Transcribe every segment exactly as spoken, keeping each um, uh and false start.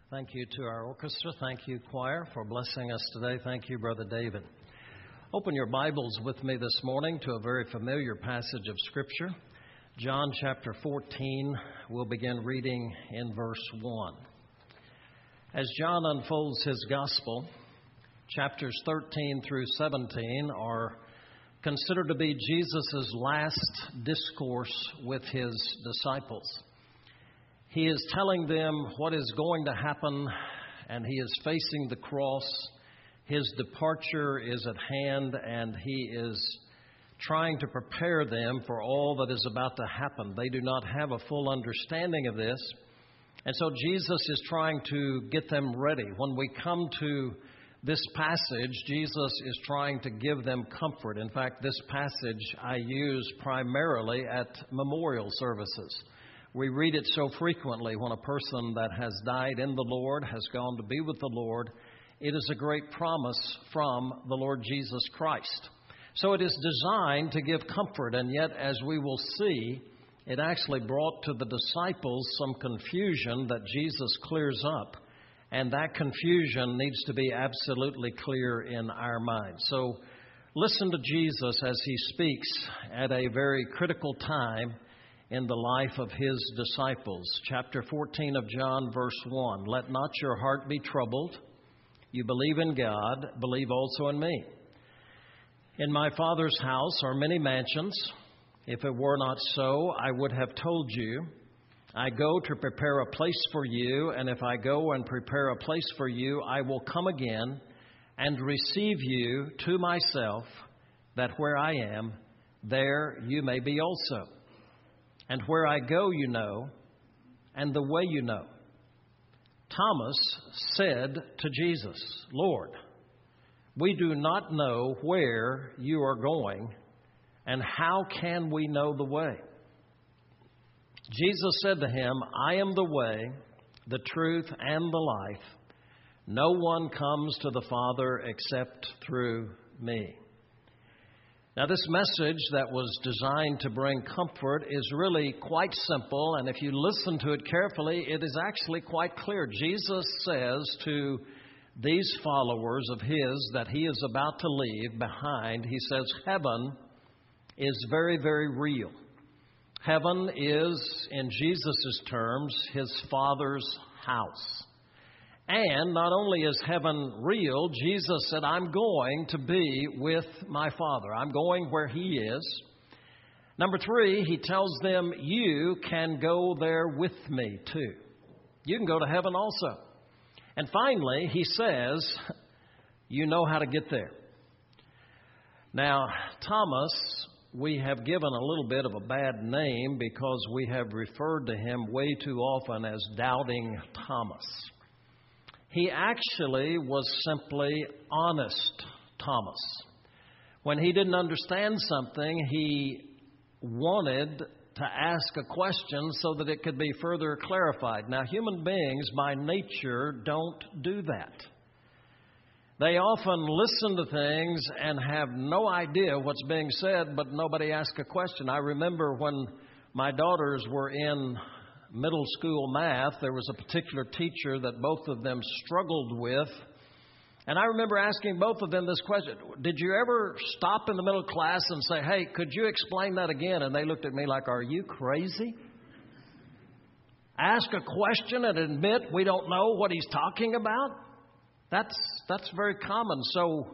Thank you to our orchestra. Thank you, choir, for blessing us today. Thank you, Brother David. Open your Bibles with me this morning to a very familiar passage of Scripture. John chapter fourteen, we'll begin reading in verse one. As John unfolds his gospel, chapters thirteen through seventeen are considered to be Jesus' last discourse with his disciples. He is telling them what is going to happen, and he is facing the cross. His departure is at hand, and he is trying to prepare them for all that is about to happen. They do not have a full understanding of this, and so Jesus is trying to get them ready. When we come to this passage, Jesus is trying to give them comfort. In fact, this passage I use primarily at memorial services. We read it so frequently when a person that has died in the Lord has gone to be with the Lord. It is a great promise from the Lord Jesus Christ. So it is designed to give comfort, and yet, as we will see, it actually brought to the disciples some confusion that Jesus clears up, and that confusion needs to be absolutely clear in our minds. So listen to Jesus as he speaks at a very critical time in the life of his disciples. Chapter fourteen of John, verse one. Let not your heart be troubled. You believe in God, believe also in me. In my Father's house are many mansions. If it were not so, I would have told you. I go to prepare a place for you, and if I go and prepare a place for you, I will come again and receive you to myself, that where I am, there you may be also. And where I go you know, and the way you know. Thomas said to Jesus, Lord, we do not know where you are going, and how can we know the way? Jesus said to him, I am the way, the truth, and the life. No one comes to the Father except through me. Now, this message that was designed to bring comfort is really quite simple, and if you listen to it carefully, it is actually quite clear. Jesus says to these followers of his that he is about to leave behind, he says, heaven is very, very real. Heaven is, in Jesus' terms, his Father's house. And not only is heaven real, Jesus said, I'm going to be with my Father. I'm going where he is. Number three, he tells them, you can go there with me too. You can go to heaven also. And finally, he says, you know how to get there. Now, Thomas, we have given a little bit of a bad name because we have referred to him way too often as Doubting Thomas. He actually was simply Honest Thomas. When he didn't understand something, he wanted to ask a question so that it could be further clarified. Now, human beings by nature don't do that. They often listen to things and have no idea what's being said, but nobody asks a question. I remember when my daughters were in middle school math, there was a particular teacher that both of them struggled with. And I remember asking both of them this question. Did you ever stop in the middle class and say, hey, could you explain that again? And they looked at me like, are you crazy? Ask a question and admit we don't know what he's talking about? That's that's very common. So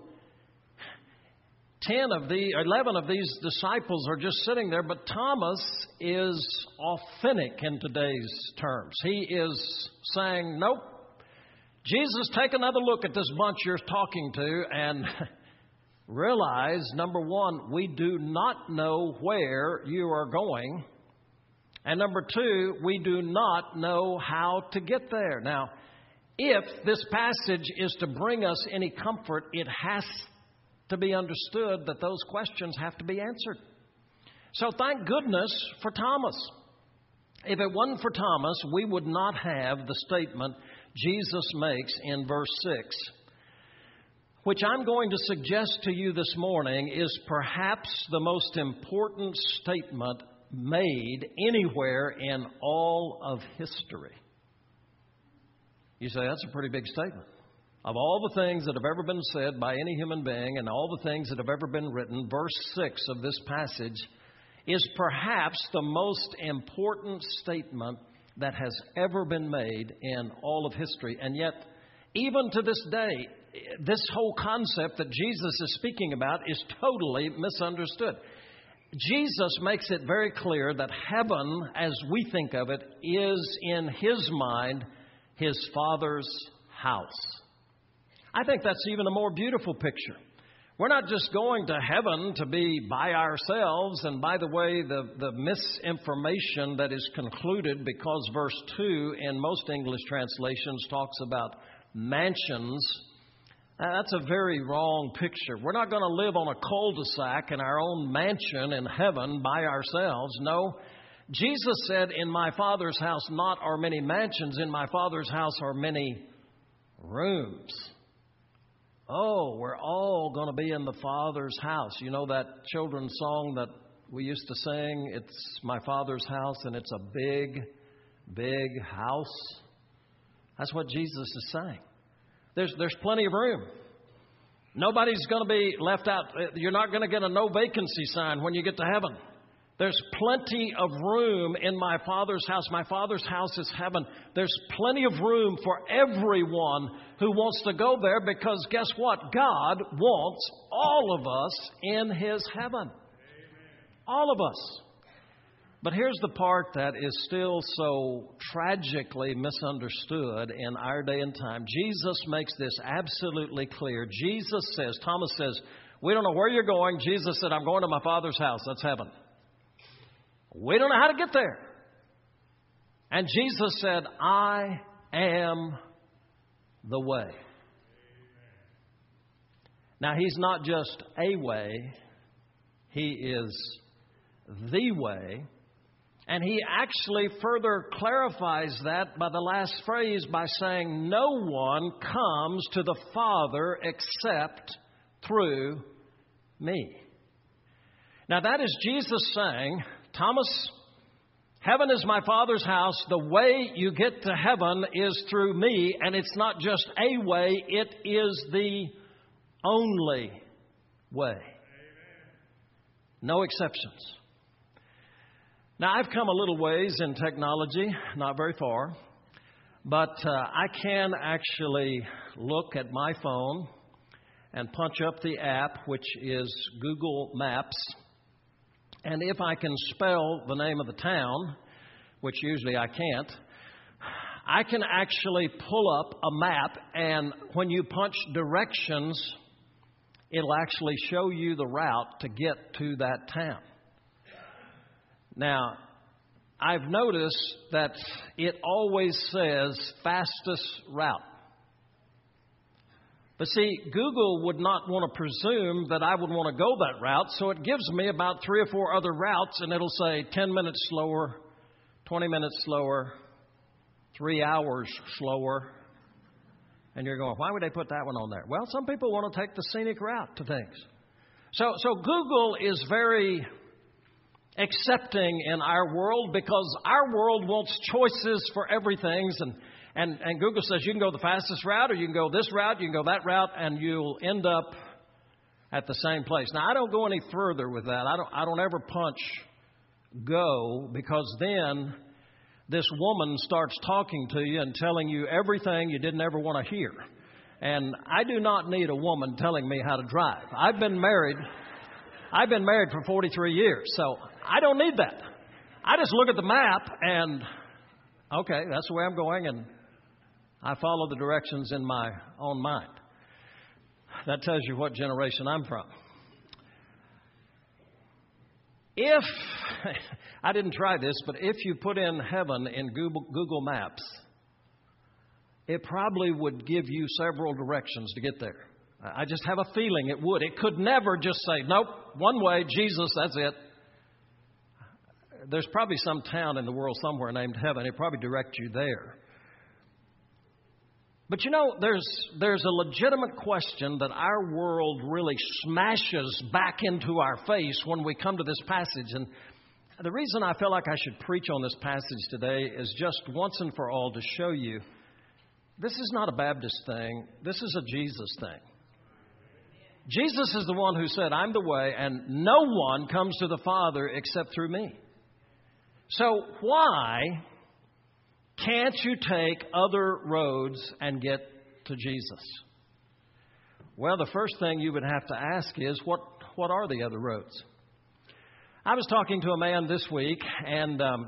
ten of the eleven of these disciples are just sitting there, but Thomas is authentic in today's terms. He is saying, nope, Jesus, take another look at this bunch you're talking to and realize, number one, we do not know where you are going. And number two, we do not know how to get there. Now, if this passage is to bring us any comfort, it has to be understood that those questions have to be answered. So thank goodness for Thomas. If it wasn't for Thomas, we would not have the statement Jesus makes in verse six, which I'm going to suggest to you this morning is perhaps the most important statement made anywhere in all of history. You say, that's a pretty big statement. Of all the things that have ever been said by any human being and all the things that have ever been written, verse six of this passage is perhaps the most important statement that has ever been made in all of history. And yet, even to this day, this whole concept that Jesus is speaking about is totally misunderstood. Jesus makes it very clear that heaven, as we think of it, is in His mind His Father's house. I think that's even a more beautiful picture. We're not just going to heaven to be by ourselves. And by the way, the, the misinformation that is concluded because verse two in most English translations talks about mansions, that's a very wrong picture. We're not going to live on a cul-de-sac in our own mansion in heaven by ourselves. No, Jesus said, in my Father's house not are many mansions, in my Father's house are many rooms. Oh, we're all going to be in the Father's house. You know that children's song that we used to sing? It's my Father's house, and it's a big, big house. That's what Jesus is saying. There's, there's plenty of room. Nobody's going to be left out. You're not going to get a no vacancy sign when you get to heaven. There's plenty of room in my Father's house. My Father's house is heaven. There's plenty of room for everyone who wants to go there, because guess what? God wants all of us in His heaven. Amen. All of us. But here's the part that is still so tragically misunderstood in our day and time. Jesus makes this absolutely clear. Jesus says, Thomas says, we don't know where you're going. Jesus said, I'm going to my Father's house. That's heaven. We don't know how to get there. And Jesus said, I am the way. Now, He's not just a way. He is the way. And He actually further clarifies that by the last phrase by saying, no one comes to the Father except through me. Now, that is Jesus saying, Thomas, heaven is my Father's house. The way you get to heaven is through me. And it's not just a way, it is the only way. No exceptions. Now, I've come a little ways in technology, not very far. But uh, I can actually look at my phone and punch up the app, which is Google Maps. And if I can spell the name of the town, which usually I can't, I can actually pull up a map, and when you punch directions, it'll actually show you the route to get to that town. Now, I've noticed that it always says fastest route. But see, Google would not want to presume that I would want to go that route, so it gives me about three or four other routes, and it'll say ten minutes slower, twenty minutes slower, three hours slower. And you're going, why would they put that one on there? Well, some people want to take the scenic route to things. So, so Google is very accepting in our world, because our world wants choices for everything. And And, and Google says you can go the fastest route, or you can go this route, you can go that route, and you'll end up at the same place. Now, I don't go any further with that. I don't, I don't ever punch go, because then this woman starts talking to you and telling you everything you didn't ever want to hear. And I do not need a woman telling me how to drive. I've been married. I've been married for forty-three years, so I don't need that. I just look at the map and, okay, that's the way I'm going, and I follow the directions in my own mind. That tells you what generation I'm from. If, I didn't try this, but if you put in heaven in Google, Google Maps, it probably would give you several directions to get there. I just have a feeling it would. It could never just say, nope, one way, Jesus, that's it. There's probably some town in the world somewhere named heaven. It'll probably direct you there. But you know, there's there's a legitimate question that our world really smashes back into our face when we come to this passage. And the reason I feel like I should preach on this passage today is just once and for all to show you This is not a Baptist thing. This is a Jesus thing. Jesus is the one who said, I'm the way, and no one comes to the Father except through me. So why can't you take other roads and get to Jesus? Well, the first thing you would have to ask is, what, what are the other roads? I was talking to a man this week, and um,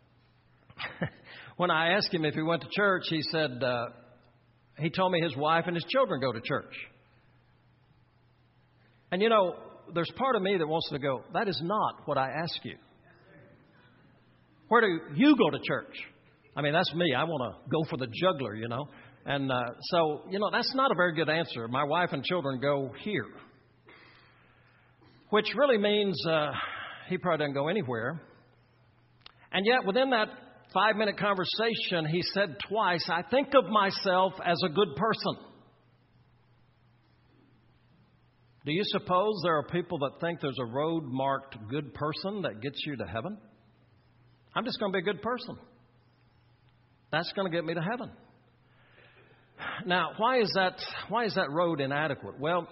when I asked him if he went to church, he said, uh, he told me his wife and his children go to church. And you know, there's part of me that wants to go, that is not what I ask you. Where do you go to church? I mean, that's me. I want to go for the juggler, you know. And uh, so, you know, that's not a very good answer. My wife and children go here. Which really means uh, he probably doesn't go anywhere. And yet, within that five-minute conversation, he said twice, I think of myself as a good person. Do you suppose there are people that think there's a road marked good person that gets you to heaven? I'm just going to be a good person. That's going to get me to heaven. Now, why is that, why is that road inadequate? Well,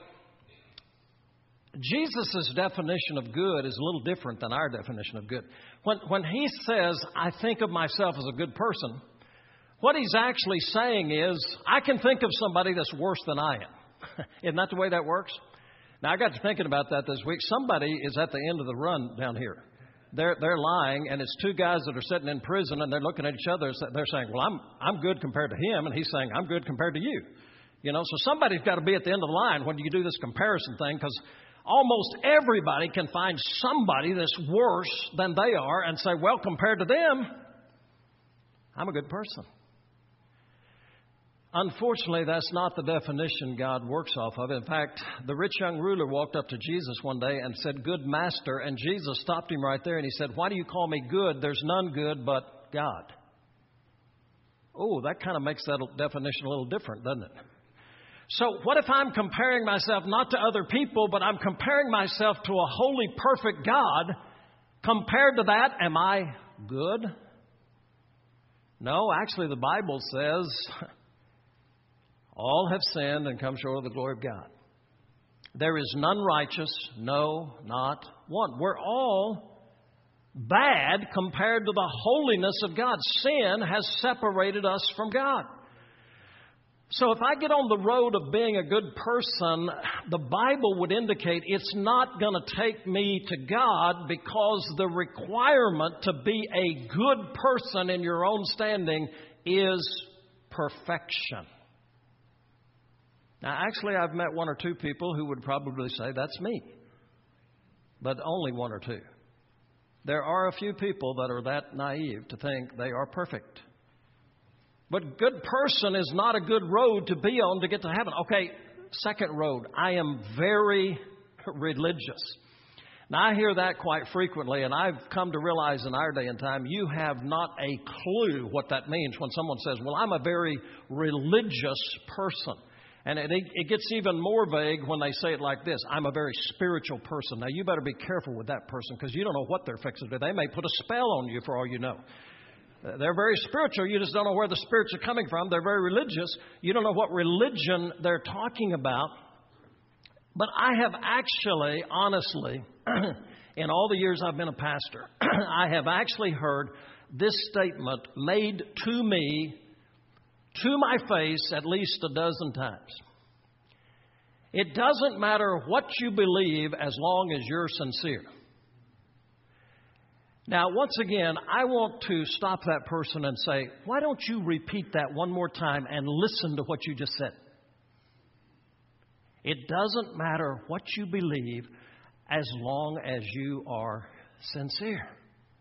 Jesus' definition of good is a little different than our definition of good. When, when he says, I think of myself as a good person, what he's actually saying is, I can think of somebody that's worse than I am. Isn't that the way that works? Now, I got to thinking about that this week. Somebody is at the end of the run down here. They're, they're lying, and it's two guys that are sitting in prison, and they're looking at each other. They're saying, well, I'm, I'm good compared to him, and he's saying, I'm good compared to you. You know, so somebody's got to be at the end of the line when you do this comparison thing, because almost everybody can find somebody that's worse than they are and say, well, compared to them, I'm a good person. Unfortunately, that's not the definition God works off of. In fact, the rich young ruler walked up to Jesus one day and said, good master. And Jesus stopped him right there and he said, why do you call me good? There's none good but God. Oh, that kind of makes that definition a little different, doesn't it? So what if I'm comparing myself not to other people, but I'm comparing myself to a holy, perfect God? Compared to that, am I good? No, actually the Bible says all have sinned and come short of the glory of God. There is none righteous, no, not one. We're all bad compared to the holiness of God. Sin has separated us from God. So if I get on the road of being a good person, the Bible would indicate it's not going to take me to God, because the requirement to be a good person in your own standing is perfection. Now, actually, I've met one or two people who would probably say, that's me. But only one or two. There are a few people that are that naive to think they are perfect. But good person is not a good road to be on to get to heaven. Okay, second road. I am very religious. Now, I hear that quite frequently, and I've come to realize in our day and time, you have not a clue what that means when someone says, well, I'm a very religious person. And it, it gets even more vague when they say it like this, I'm a very spiritual person. Now, you better be careful with that person, because you don't know what they're fixing to do. They may put a spell on you for all you know. They're very spiritual. You just don't know where the spirits are coming from. They're very religious. You don't know what religion they're talking about. But I have actually, honestly, in all the years I've been a pastor, I have actually heard this statement made to me, to my face, at least a dozen times. It doesn't matter what you believe as long as you're sincere. Now, once again, I want to stop that person and say, why don't you repeat that one more time and listen to what you just said? It doesn't matter what you believe as long as you are sincere.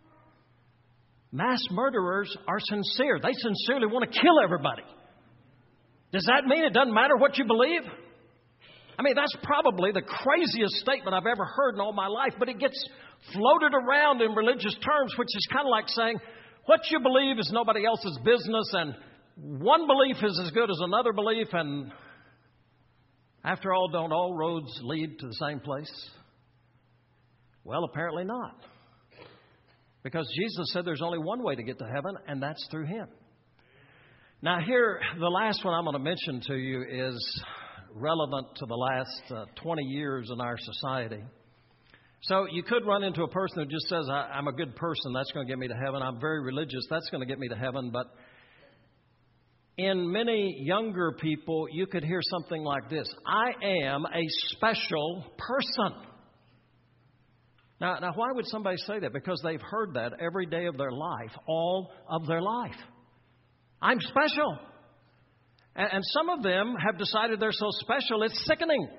Mass murderers are sincere. They sincerely want to kill everybody. Does that mean it doesn't matter what you believe? I mean, that's probably the craziest statement I've ever heard in all my life, but it gets floated around in religious terms, which is kind of like saying, what you believe is nobody else's business, and one belief is as good as another belief, and after all, don't all roads lead to the same place? Well, apparently not. Because Jesus said there's only one way to get to heaven, and that's through Him. Now here, the last one I'm going to mention to you is relevant to the last uh, twenty years in our society. So you could run into a person who just says, I, I'm a good person, that's going to get me to heaven. I'm very religious, that's going to get me to heaven. But in many younger people, you could hear something like this: I am a special person. Now, now, why would somebody say that? Because they've heard that every day of their life, all of their life. I'm special. And, and some of them have decided they're so special, it's sickening.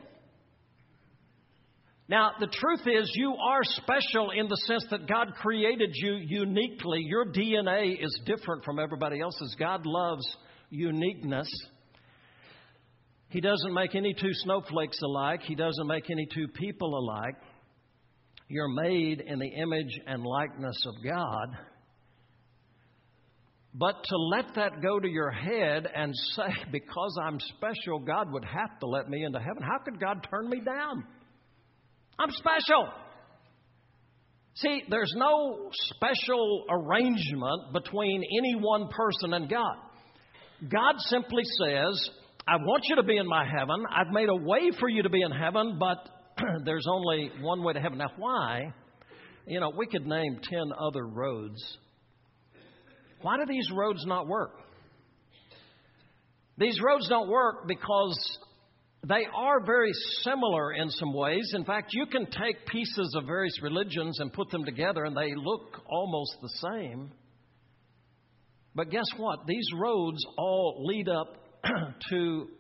Now, the truth is, you are special in the sense that God created you uniquely. Your D N A is different from everybody else's. God loves uniqueness. He doesn't make any two snowflakes alike. He doesn't make any two people alike. You're made in the image and likeness of God. But to let that go to your head and say, because I'm special, God would have to let me into heaven. How could God turn me down? I'm special. See, there's no special arrangement between any one person and God. God simply says, I want you to be in my heaven. I've made a way for you to be in heaven, but there's only one way to heaven. Now, why? You know, we could name ten other roads. Why do these roads not work? These roads don't work because they are very similar in some ways. In fact, you can take pieces of various religions and put them together and they look almost the same. But guess what? These roads all lead up to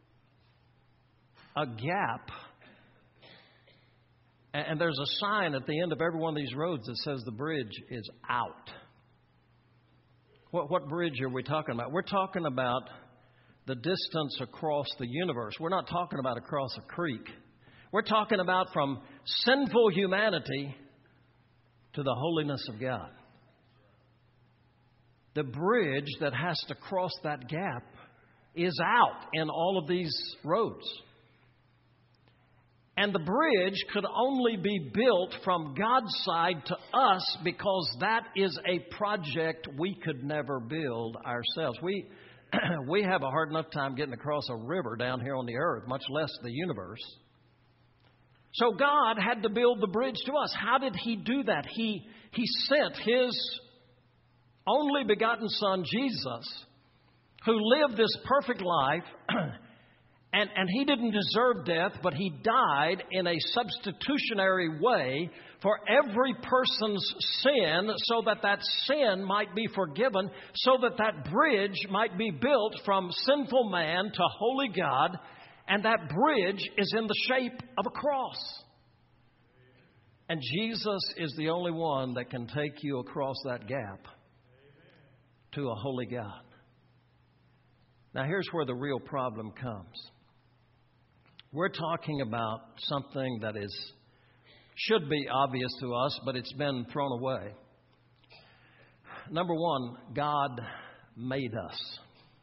a gap. And there's a sign at the end of every one of these roads that says the bridge is out. What, what bridge are we talking about? We're talking about the distance across the universe. We're not talking about across a creek. We're talking about from sinful humanity to the holiness of God. The bridge that has to cross that gap is out in all of these roads. And the bridge could only be built from God's side to us because that is a project we could never build ourselves. We we have a hard enough time getting across a river down here on the earth, much less the universe. So God had to build the bridge to us. How did He do that? He, he sent His only begotten Son, Jesus, who lived this perfect life. And, and He didn't deserve death, but He died in a substitutionary way for every person's sin so that that sin might be forgiven, so that that bridge might be built from sinful man to holy God. And that bridge is in the shape of a cross. And Jesus is the only one that can take you across that gap to a holy God. Now here's where the real problem comes. We're talking about something that is should be obvious to us, but it's been thrown away. Number one, God made us.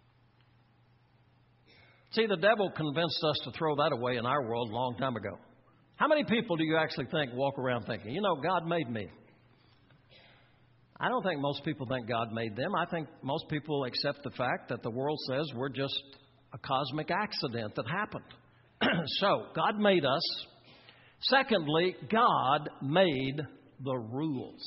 See, the devil convinced us to throw that away in our world a long time ago. How many people do you actually think walk around thinking, you know, God made me? I don't think most people think God made them. I think most people accept the fact that the world says we're just a cosmic accident that happened. So, God made us. Secondly, God made the rules.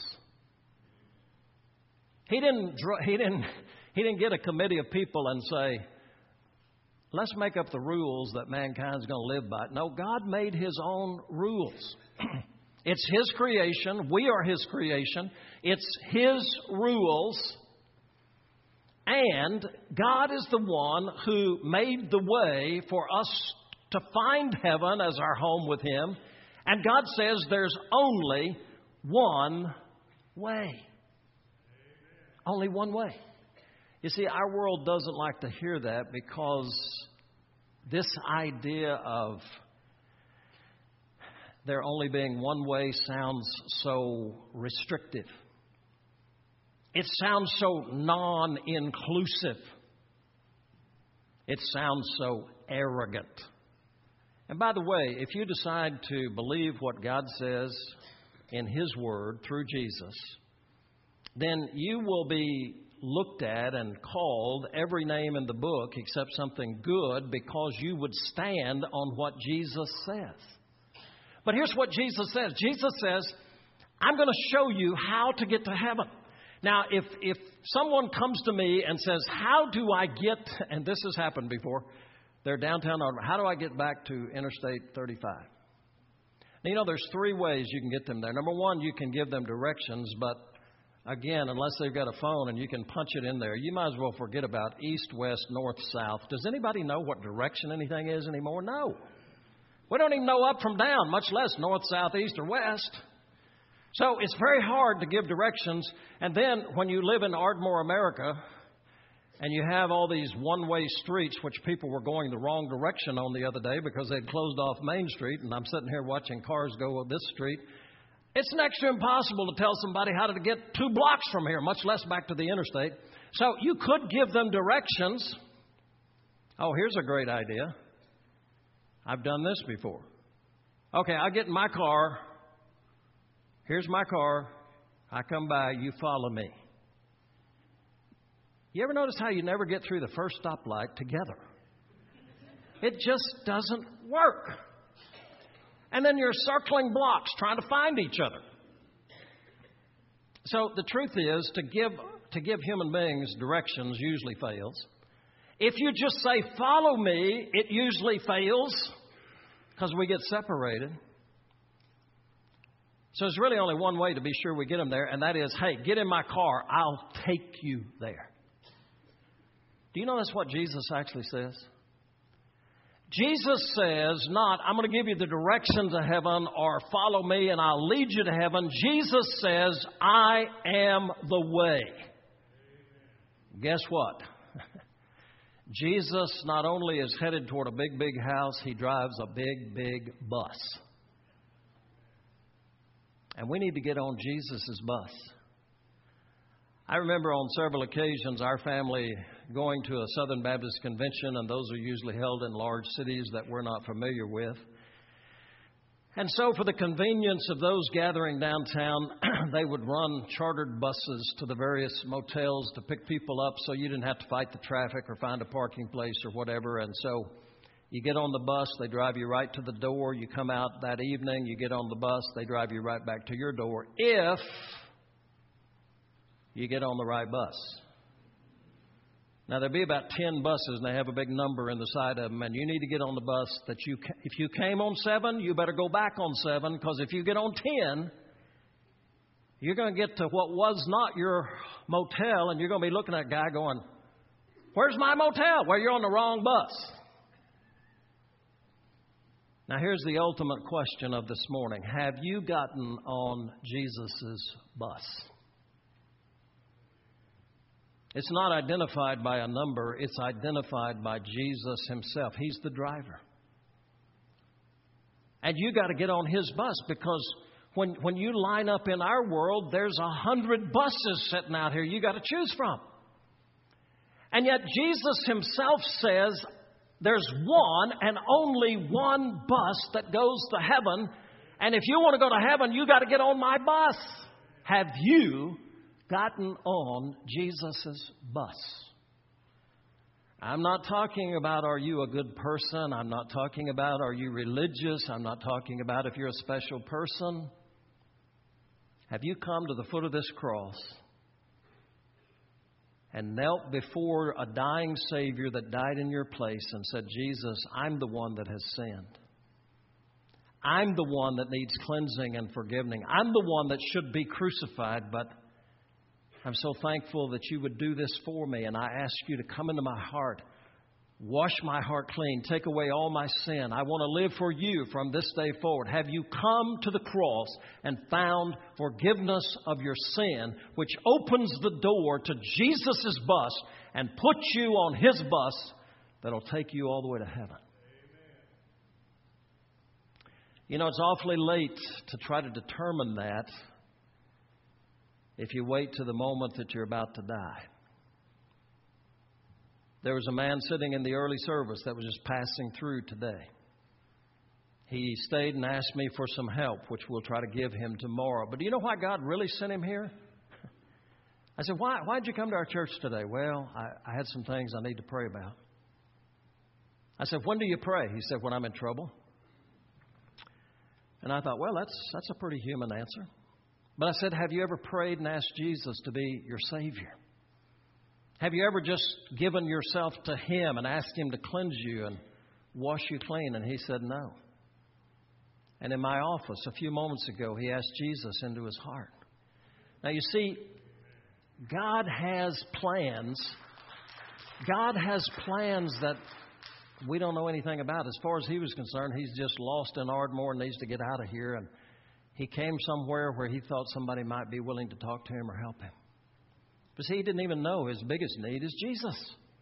He didn't, he didn't, he didn't get a committee of people and say, let's make up the rules that mankind's going to live by. No, God made His own rules. It's His creation. We are His creation. It's His rules. And God is the one who made the way for us to find heaven as our home with Him. And God says there's only one way. Amen. Only one way. You see, our world doesn't like to hear that because this idea of there only being one way sounds so restrictive. It sounds so non-inclusive. It sounds so arrogant. And by the way, if you decide to believe what God says in His Word through Jesus, then you will be looked at and called every name in the book except something good because you would stand on what Jesus says. But here's what Jesus says. Jesus says, I'm going to show you how to get to heaven. Now, if if someone comes to me and says, how do I get, and this has happened before, they're downtown, how do I get back to Interstate thirty-five? Now, you know, there's three ways you can get them there. Number one, you can give them directions, but again, unless they've got a phone and you can punch it in there, you might as well forget about east, west, north, south. Does anybody know what direction anything is anymore? No. We don't even know up from down, much less north, south, east, or west. So it's very hard to give directions. And then when you live in Ardmore, America, and you have all these one-way streets, which people were going the wrong direction on the other day because they'd closed off Main Street, and I'm sitting here watching cars go up this street. It's next to impossible to tell somebody how to get two blocks from here, much less back to the interstate. So you could give them directions. Oh, here's a great idea. I've done this before. Okay, I get in my car. Here's my car. I come by. You follow me. You ever notice how you never get through the first stoplight together? It just doesn't work. And then you're circling blocks trying to find each other. So the truth is, to give to give human beings directions usually fails. If you just say, follow me, it usually fails because we get separated. So there's really only one way to be sure we get them there, and that is, hey, get in my car. I'll take you there. Do you know that's what Jesus actually says? Jesus says not, I'm going to give you the direction to heaven or follow me and I'll lead you to heaven. Jesus says, I am the way. Guess what? Jesus not only is headed toward a big, big house, he drives a big, big bus. And we need to get on Jesus' bus. I remember on several occasions our family going to a Southern Baptist convention, and those are usually held in large cities that we're not familiar with. And so for the convenience of those gathering downtown, they would run chartered buses to the various motels to pick people up so you didn't have to fight the traffic or find a parking place or whatever. And so you get on the bus, they drive you right to the door. You come out that evening, you get on the bus, they drive you right back to your door if you get on the right bus. Now, there'll be about ten buses, and they have a big number in the side of them, and you need to get on the bus that you, if you came on seven, you better go back on seven, because if you get on ten, you're going to get to what was not your motel, and you're going to be looking at a guy going, where's my motel? Well, you're on the wrong bus. Now, here's the ultimate question of this morning. Have you gotten on Jesus' bus? It's not identified by a number. It's identified by Jesus himself. He's the driver. And you got to get on his bus, because when, when you line up in our world, there's a hundred buses sitting out here you got to choose from. And yet Jesus himself says there's one and only one bus that goes to heaven. And if you want to go to heaven, you got to get on my bus. Have you gotten on Jesus' bus? I'm not talking about are you a good person. I'm not talking about are you religious. I'm not talking about if you're a special person. Have you come to the foot of this cross and knelt before a dying Savior that died in your place and said, Jesus, I'm the one that has sinned. I'm the one that needs cleansing and forgiving. I'm the one that should be crucified, but I'm so thankful that you would do this for me, and I ask you to come into my heart, wash my heart clean, take away all my sin. I want to live for you from this day forward. Have you come to the cross and found forgiveness of your sin, which opens the door to Jesus' bus and puts you on his bus that'll take you all the way to heaven? You know, it's awfully late to try to determine that if you wait to the moment that you're about to die. There was a man sitting in the early service that was just passing through today. He stayed and asked me for some help, which we'll try to give him tomorrow. But do you know why God really sent him here? I said, Why, why'd you come to our church today? Well, I, I had some things I need to pray about. I said, when do you pray? He said, when I'm in trouble. And I thought, well, that's that's a pretty human answer. But I said, have you ever prayed and asked Jesus to be your Savior? Have you ever just given yourself to Him and asked Him to cleanse you and wash you clean? And he said, no. And in my office a few moments ago, he asked Jesus into his heart. Now, you see, God has plans. God has plans that we don't know anything about. As far as he was concerned, he's just lost in Ardmore and needs to get out of here. And he came somewhere where he thought somebody might be willing to talk to him or help him. But see, he didn't even know his biggest need is Jesus.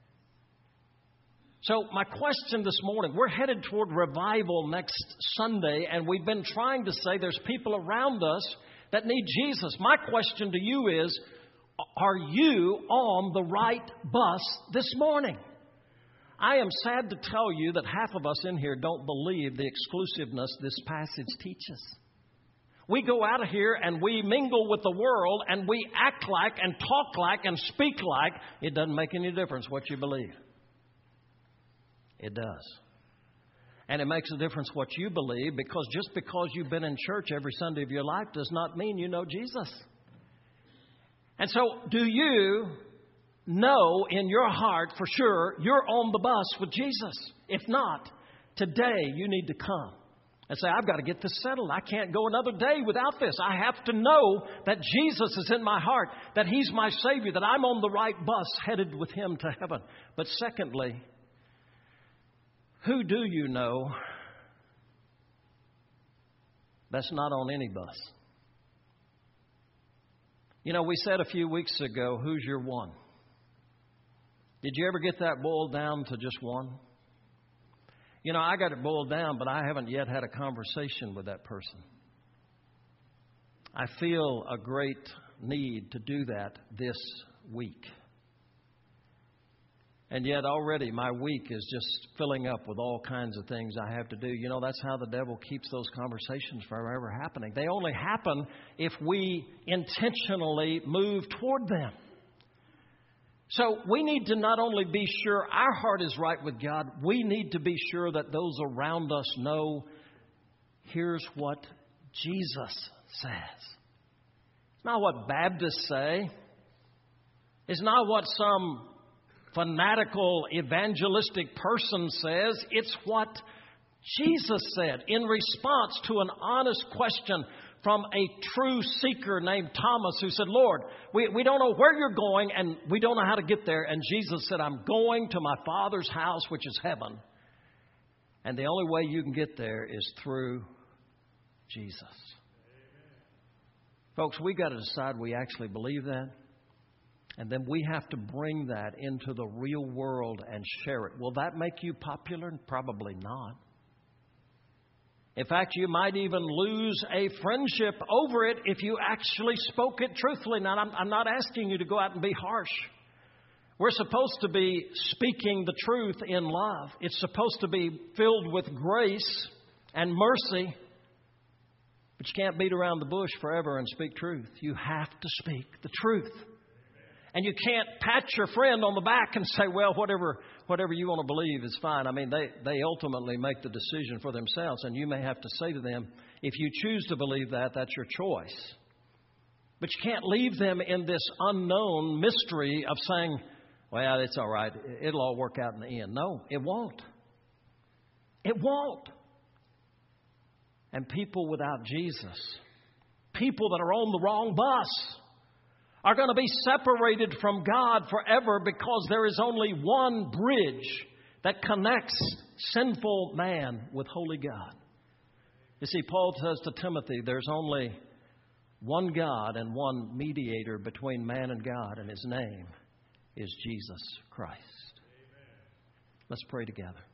So my question this morning, we're headed toward revival next Sunday, and we've been trying to say there's people around us that need Jesus. My question to you is, are you on the right bus this morning? I am sad to tell you that half of us in here don't believe the exclusiveness this passage teaches. We go out of here and we mingle with the world and we act like and talk like and speak like. It doesn't make any difference what you believe. It does. And it makes a difference what you believe, because just because you've been in church every Sunday of your life does not mean you know Jesus. And so, do you know in your heart for sure you're on the bus with Jesus? If not, today you need to come and say, I've got to get this settled. I can't go another day without this. I have to know that Jesus is in my heart, that He's my Savior, that I'm on the right bus headed with Him to heaven. But secondly, who do you know that's not on any bus? You know, we said a few weeks ago, who's your one? Did you ever get that boiled down to just one? You know, I got it boiled down, but I haven't yet had a conversation with that person. I feel a great need to do that this week. And yet already my week is just filling up with all kinds of things I have to do. You know, that's how the devil keeps those conversations from ever happening. They only happen if we intentionally move toward them. So we need to not only be sure our heart is right with God, we need to be sure that those around us know, here's what Jesus says. It's not what Baptists say. It's not what some fanatical evangelistic person says. It's what Jesus said in response to an honest question from a true seeker named Thomas, who said, Lord, we, we don't know where you're going and we don't know how to get there. And Jesus said, I'm going to my Father's house, which is heaven. And the only way you can get there is through Jesus. Amen. Folks, we got to decide we actually believe that. And then we have to bring that into the real world and share it. Will that make you popular? Probably not. In fact, you might even lose a friendship over it if you actually spoke it truthfully. Now, I'm, I'm not asking you to go out and be harsh. We're supposed to be speaking the truth in love. It's supposed to be filled with grace and mercy. But you can't beat around the bush forever and speak truth. You have to speak the truth. And you can't pat your friend on the back and say, well, whatever whatever you want to believe is fine. I mean, they, they ultimately make the decision for themselves. And you may have to say to them, if you choose to believe that, that's your choice. But you can't leave them in this unknown mystery of saying, well, it's all right. It'll all work out in the end. No, it won't. It won't. And people without Jesus, people that are on the wrong bus, are going to be separated from God forever, because there is only one bridge that connects sinful man with holy God. You see, Paul says to Timothy, there's only one God and one mediator between man and God, and His name is Jesus Christ. Amen. Let's pray together.